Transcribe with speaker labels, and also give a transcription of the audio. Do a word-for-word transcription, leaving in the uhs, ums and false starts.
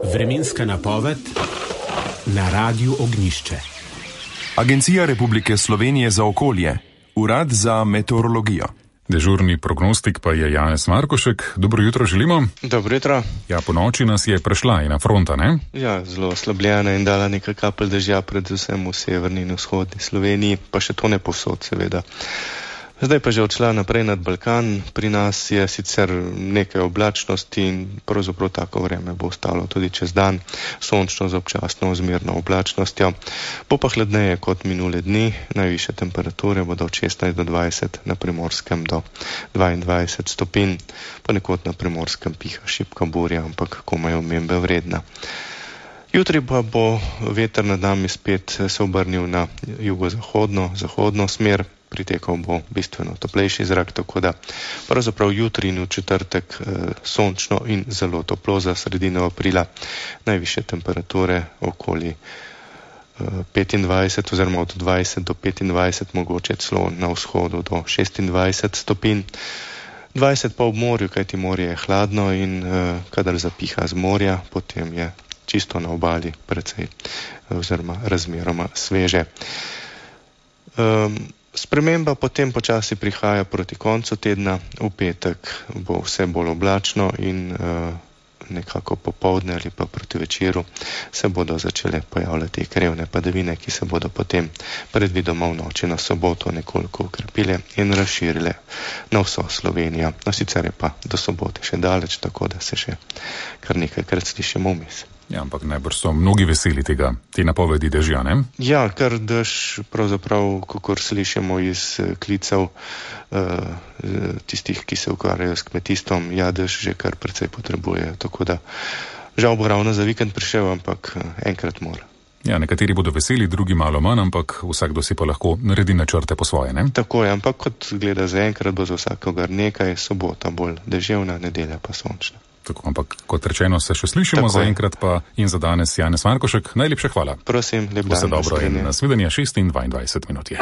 Speaker 1: Vremenska napoved na Radiu Ognjišče.
Speaker 2: Agencija Republike Slovenije za okolje, Urad za meteorologijo.
Speaker 3: Dežurni prognostik pa je Janez Markošek. Dobro jutro želimo.
Speaker 4: Dobro jutro.
Speaker 3: Ja, po noči nas je prešla ena fronta, ne?
Speaker 4: Ja, zelo oslabljena in dala nekaj kapelj dežja, predvsem v severni in vzhodni Sloveniji, pa še to ne povsod, seveda. Zdaj pa že odšla naprej nad Balkan. Pri nas je sicer nekaj oblačnosti in pravzaprav tako vreme bo ostalo tudi čez dan, sončno z občasno zmerno oblačnostjo. Bo pa hladneje kot minule dni, najvišje temperature bodo od šestnajst do dvajset, na Primorskem do dvaindvajset stopinj. Ponekod na Primorskem piha šibka burja, ampak komaj omembe vredna. Jutri pa bo veter nad nami spet se obrnil na jugozahodno, zahodno smer. Pritekal bo bistveno toplejši zrak, tako da pravzaprav jutri in v četrtek eh, sončno in zelo toplo za sredino aprila. Najvišje temperature okoli eh, petindvajset oziroma od dvajset do petindvajset, mogoče celo na vzhodu do šestindvajset stopinj. dvajset pa ob morju, kajti morje je hladno in eh, kadar zapiha z morja, potem je čisto na obali precej oziroma razmeroma sveže. Um, Sprememba potem počasi prihaja proti koncu tedna. V petek bo vse bolj oblačno in uh, nekako popoldne ali pa proti večeru se bodo začele pojavljati krevne padavine, ki se bodo potem predvidoma v noči na soboto nekoliko ukrepile in razširile na vso Slovenijo. No, sicer je pa do sobote še daleč, tako da se še kar nekajkrat slišimo vmes.
Speaker 3: Ja, ampak najbrž so mnogi veseli tega, te napovedi dežja, ne?
Speaker 4: Ja, kar dež, pravzaprav, kakor slišimo iz klicev uh, tistih, ki se ukvarjajo s kmetijstvom, ja, dež že kar precej potrebuje, tako da žal bo ravno za vikend prišel, ampak enkrat mora.
Speaker 3: Ja, nekateri bodo veseli, drugi malo manj, ampak vsakdo si pa lahko naredi načrte po svoje, ne?
Speaker 4: Tako je, ampak kot gleda za enkrat, bo za vsakogar nekaj, sobota bolj deževna, nedelja pa sončna.
Speaker 3: Tako, ampak kot rečeno, se še slišimo za enkrat pa in za danes. Janez Markošek, najlepša hvala.
Speaker 4: Prosim, lep dan.
Speaker 3: Vse dobro in nasvidenje, šest in dvaindvajset minut je.